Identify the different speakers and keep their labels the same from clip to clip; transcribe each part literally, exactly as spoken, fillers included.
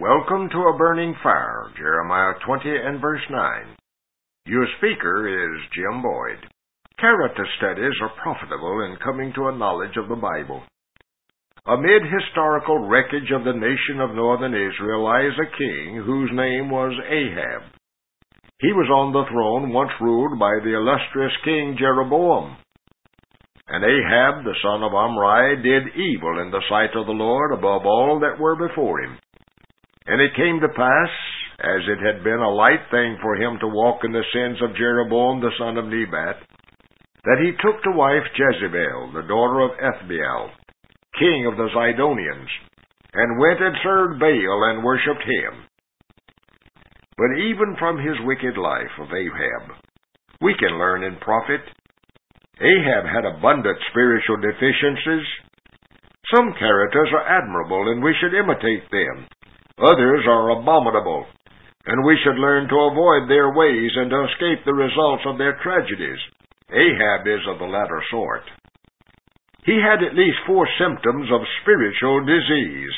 Speaker 1: Welcome to a burning fire, Jeremiah twenty and verse nine. Your speaker is Jim Boyd. Character studies are profitable in coming to a knowledge of the Bible. Amid historical wreckage of the nation of northern Israel lies a king whose name was Ahab. He was on the throne once ruled by the illustrious King Jeroboam. And Ahab, the son of Omri, did evil in the sight of the Lord above all that were before him. And it came to pass, as it had been a light thing for him to walk in the sins of Jeroboam the son of Nebat, that he took to wife Jezebel, the daughter of Ethbaal, king of the Zidonians, and went and served Baal and worshipped him. But even from his wicked life of Ahab, we can learn and profit. Ahab had abundant spiritual deficiencies. Some characters are admirable, and we should imitate them. Others are abominable, and we should learn to avoid their ways and to escape the results of their tragedies. Ahab is of the latter sort. He had at least four symptoms of spiritual disease.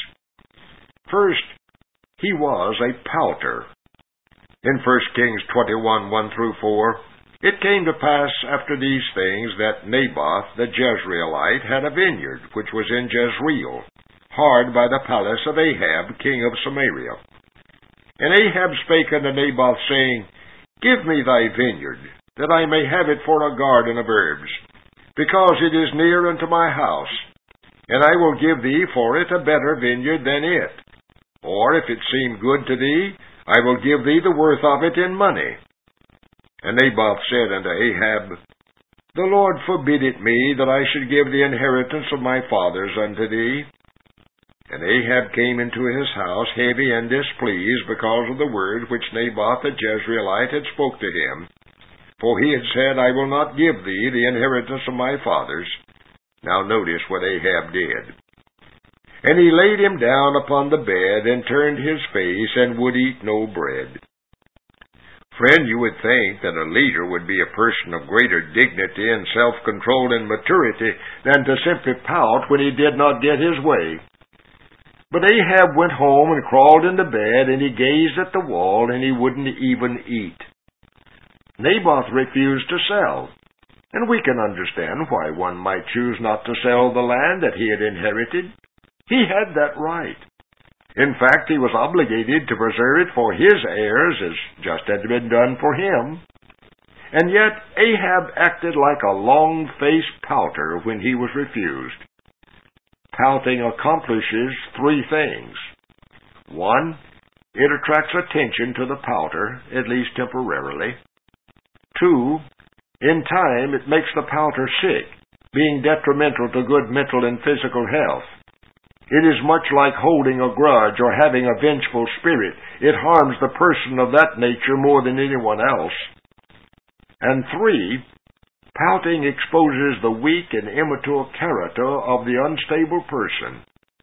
Speaker 1: First, he was a pouter. In First Kings twenty-one, one through four, it came to pass after these things that Naboth the Jezreelite had a vineyard which was in Jezreel, hard by the palace of Ahab, king of Samaria. And Ahab spake unto Naboth, saying, Give me thy vineyard, that I may have it for a garden of herbs, because it is near unto my house, and I will give thee for it a better vineyard than it. Or, if it seem good to thee, I will give thee the worth of it in money. And Naboth said unto Ahab, The Lord forbid it me, that I should give the inheritance of my fathers unto thee. And Ahab came into his house heavy and displeased because of the word which Naboth the Jezreelite had spoke to him. For he had said, I will not give thee the inheritance of my fathers. Now notice what Ahab did. And he laid him down upon the bed, and turned his face, and would eat no bread. Friend, you would think that a leader would be a person of greater dignity and self-control and maturity than to simply pout when he did not get his way. But Ahab went home and crawled into bed, and he gazed at the wall, and he wouldn't even eat. Naboth refused to sell, and we can understand why one might choose not to sell the land that he had inherited. He had that right. In fact, he was obligated to preserve it for his heirs, as just had been done for him. And yet Ahab acted like a long-faced pouter when he was refused. Pouting accomplishes three things. One, it attracts attention to the pouter, at least temporarily. Two, in time it makes the pouter sick, being detrimental to good mental and physical health. It is much like holding a grudge or having a vengeful spirit. It harms the person of that nature more than anyone else. And three, pouting exposes the weak and immature character of the unstable person.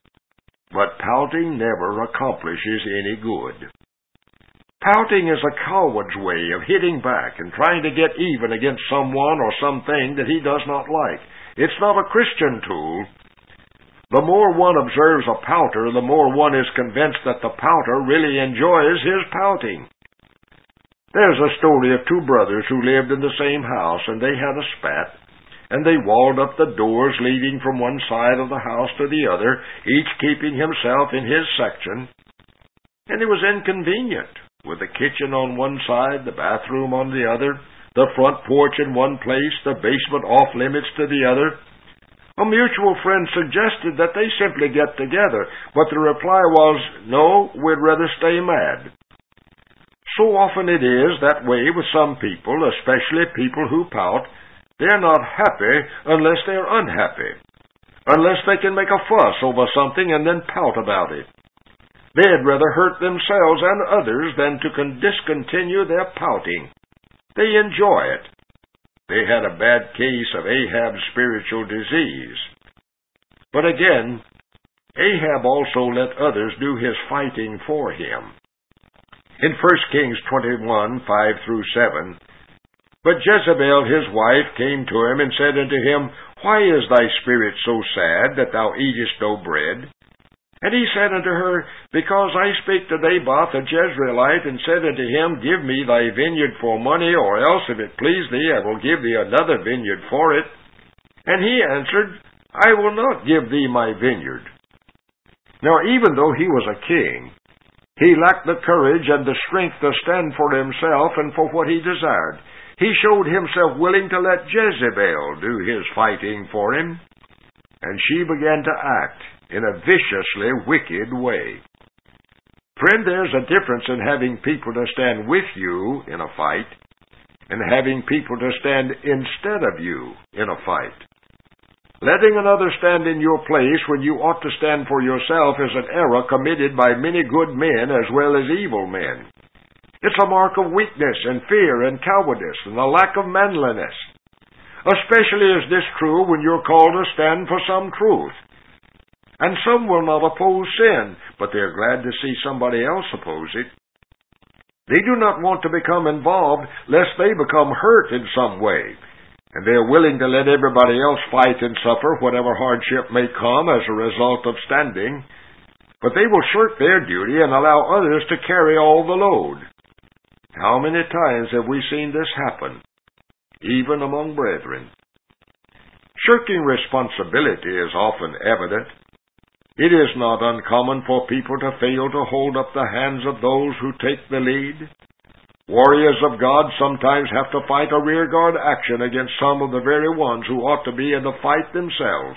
Speaker 1: But pouting never accomplishes any good. Pouting is a coward's way of hitting back and trying to get even against someone or something that he does not like. It's not a Christian tool. The more one observes a pouter, the more one is convinced that the pouter really enjoys his pouting. There's a story of two brothers who lived in the same house, and they had a spat, and they walled up the doors leading from one side of the house to the other, each keeping himself in his section. And it was inconvenient, with the kitchen on one side, the bathroom on the other, the front porch in one place, the basement off limits to the other. A mutual friend suggested that they simply get together, but the reply was, no, we'd rather stay mad. So often it is that way with some people, especially people who pout. They're not happy unless they're unhappy, unless they can make a fuss over something and then pout about it. They'd rather hurt themselves and others than to con- discontinue their pouting. They enjoy it. They had a bad case of Ahab's spiritual disease. But again, Ahab also let others do his fighting for him. In First Kings twenty-one, five through seven, But Jezebel his wife came to him and said unto him, Why is thy spirit so sad that thou eatest no bread? And he said unto her, Because I spake to Naboth the Jezreelite, and said unto him, Give me thy vineyard for money, or else, if it please thee, I will give thee another vineyard for it. And he answered, I will not give thee my vineyard. Now, even though he was a king, he lacked the courage and the strength to stand for himself and for what he desired. He showed himself willing to let Jezebel do his fighting for him, and she began to act in a viciously wicked way. Friend, there's a difference in having people to stand with you in a fight and having people to stand instead of you in a fight. Letting another stand in your place when you ought to stand for yourself is an error committed by many good men as well as evil men. It's a mark of weakness and fear and cowardice and a lack of manliness. Especially is this true when you're called to stand for some truth. And some will not oppose sin, but they're glad to see somebody else oppose it. They do not want to become involved lest they become hurt in some way, and they are willing to let everybody else fight and suffer whatever hardship may come as a result of standing, but they will shirk their duty and allow others to carry all the load. How many times have we seen this happen, even among brethren? Shirking responsibility is often evident. It is not uncommon for people to fail to hold up the hands of those who take the lead. Warriors of God sometimes have to fight a rearguard action against some of the very ones who ought to be in the fight themselves.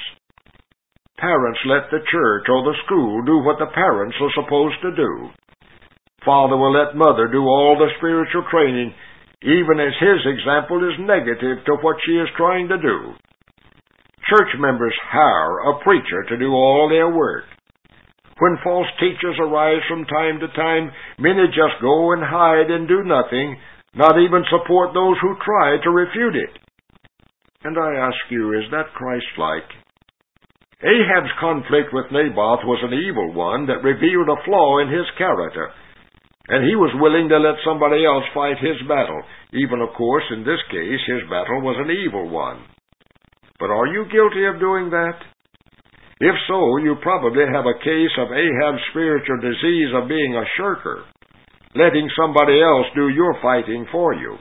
Speaker 1: Parents let the church or the school do what the parents are supposed to do. Father will let mother do all the spiritual training, even as his example is negative to what she is trying to do. Church members hire a preacher to do all their work. When false teachers arise from time to time, many just go and hide and do nothing, not even support those who try to refute it. And I ask you, is that Christ-like? Ahab's conflict with Naboth was an evil one that revealed a flaw in his character, and he was willing to let somebody else fight his battle, even, of course, in this case, his battle was an evil one. But are you guilty of doing that? If so, you probably have a case of Ahab's spiritual disease of being a shirker, letting somebody else do your fighting for you.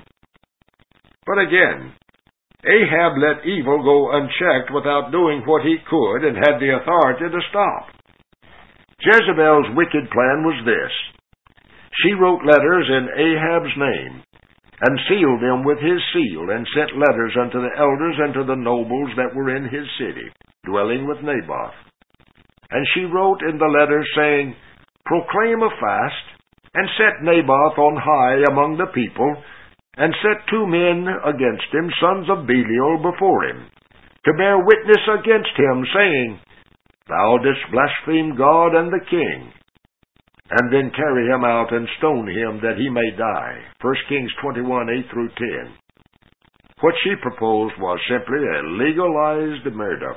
Speaker 1: But again, Ahab let evil go unchecked without doing what he could and had the authority to stop. Jezebel's wicked plan was this. She wrote letters in Ahab's name, and sealed them with his seal, and sent letters unto the elders and to the nobles that were in his city, dwelling with Naboth. And she wrote in the letters, saying, Proclaim a fast, and set Naboth on high among the people, and set two men against him, sons of Belial, before him, to bear witness against him, saying, Thou didst blaspheme God and the king. And then carry him out and stone him that he may die. First Kings twenty-one, eight through ten. What she proposed was simply a legalized murder.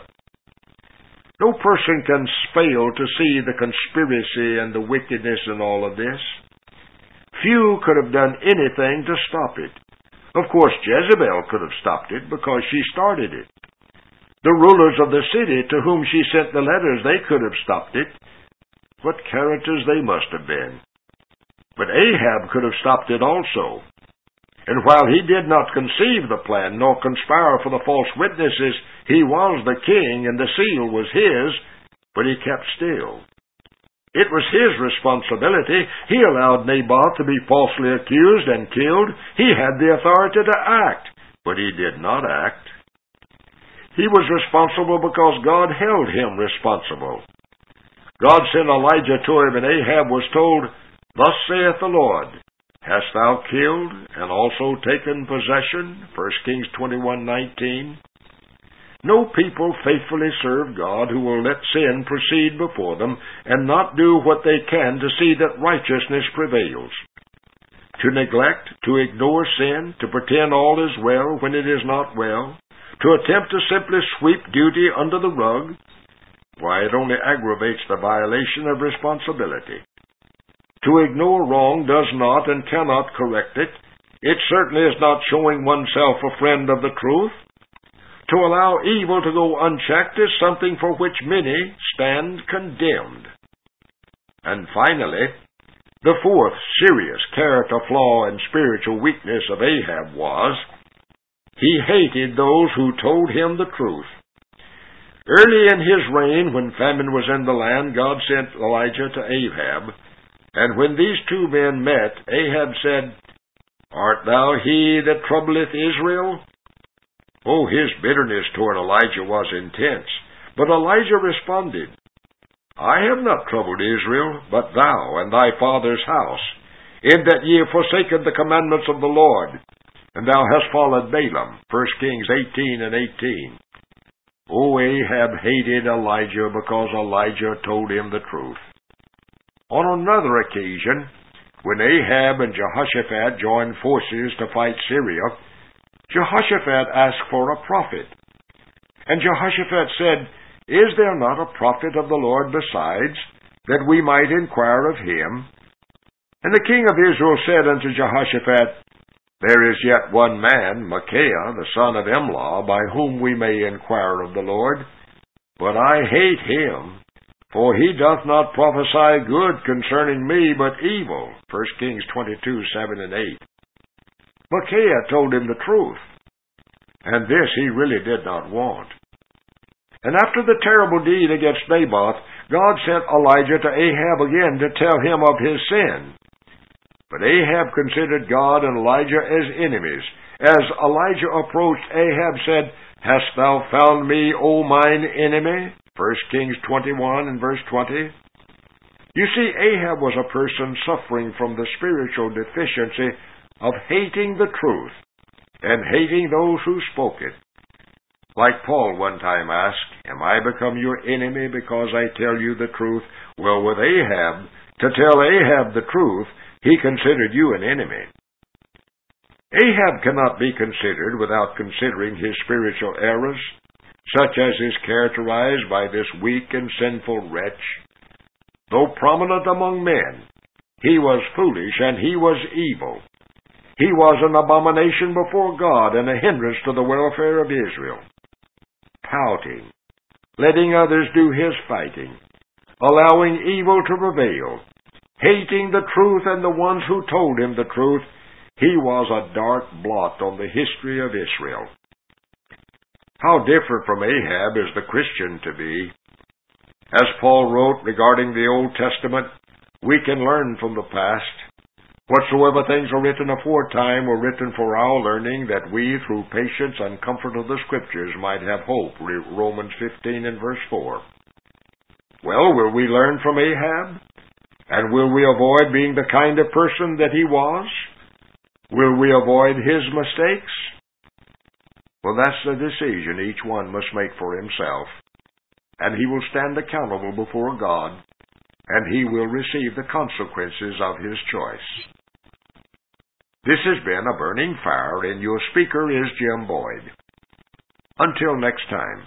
Speaker 1: No person can fail to see the conspiracy and the wickedness in all of this. Few could have done anything to stop it. Of course, Jezebel could have stopped it because she started it. The rulers of the city to whom she sent the letters, they could have stopped it. What characters they must have been. But Ahab could have stopped it also. And while he did not conceive the plan, nor conspire for the false witnesses, he was the king, and the seal was his, but he kept still. It was his responsibility. He allowed Naboth to be falsely accused and killed. He had the authority to act, but he did not act. He was responsible because God held him responsible. God sent Elijah to him, and Ahab was told, Thus saith the Lord, Hast thou killed and also taken possession? First Kings twenty-one, nineteen. No people faithfully serve God who will let sin proceed before them and not do what they can to see that righteousness prevails. To neglect, to ignore sin, to pretend all is well when it is not well, to attempt to simply sweep duty under the rug, why, it only aggravates the violation of responsibility. To ignore wrong does not and cannot correct it. It certainly is not showing oneself a friend of the truth. To allow evil to go unchecked is something for which many stand condemned. And finally, the fourth serious character flaw and spiritual weakness of Ahab was, he hated those who told him the truth. Early in his reign, when famine was in the land, God sent Elijah to Ahab, and when these two men met, Ahab said, Art thou he that troubleth Israel? Oh, his bitterness toward Elijah was intense, but Elijah responded, I have not troubled Israel, but thou and thy father's house, in that ye have forsaken the commandments of the Lord, and thou hast followed Balaam. First Kings eighteen and eighteen. O Ahab hated Elijah because Elijah told him the truth. On another occasion, when Ahab and Jehoshaphat joined forces to fight Syria, Jehoshaphat asked for a prophet. And Jehoshaphat said, Is there not a prophet of the Lord besides, that we might inquire of him? And the king of Israel said unto Jehoshaphat, There is yet one man, Micaiah, the son of Imlah, by whom we may inquire of the Lord. But I hate him, for he doth not prophesy good concerning me, but evil. First Kings twenty-two, seven and eight. Micaiah told him the truth, and this he really did not want. And after the terrible deed against Naboth, God sent Elijah to Ahab again to tell him of his sin. But Ahab considered God and Elijah as enemies. As Elijah approached, Ahab said, Hast thou found me, O mine enemy? First Kings twenty-one and verse twenty. You see, Ahab was a person suffering from the spiritual deficiency of hating the truth and hating those who spoke it. Like Paul one time asked, Am I become your enemy because I tell you the truth? Well, with Ahab, to tell Ahab the truth, he considered you an enemy. Ahab cannot be considered without considering his spiritual errors, such as is characterized by this weak and sinful wretch. Though prominent among men, he was foolish and he was evil. He was an abomination before God and a hindrance to the welfare of Israel. Pouting, letting others do his fighting, allowing evil to prevail, hating the truth and the ones who told him the truth, he was a dark blot on the history of Israel. How different from Ahab is the Christian to be. As Paul wrote regarding the Old Testament, we can learn from the past. Whatsoever things are written aforetime were written for our learning, that we, through patience and comfort of the Scriptures, might have hope. Romans fifteen and verse four. Well, will we learn from Ahab? And will we avoid being the kind of person that he was? Will we avoid his mistakes? Well, that's the decision each one must make for himself. And he will stand accountable before God, and he will receive the consequences of his choice. This has been A Burning Fire, and your speaker is Jim Boyd. Until next time.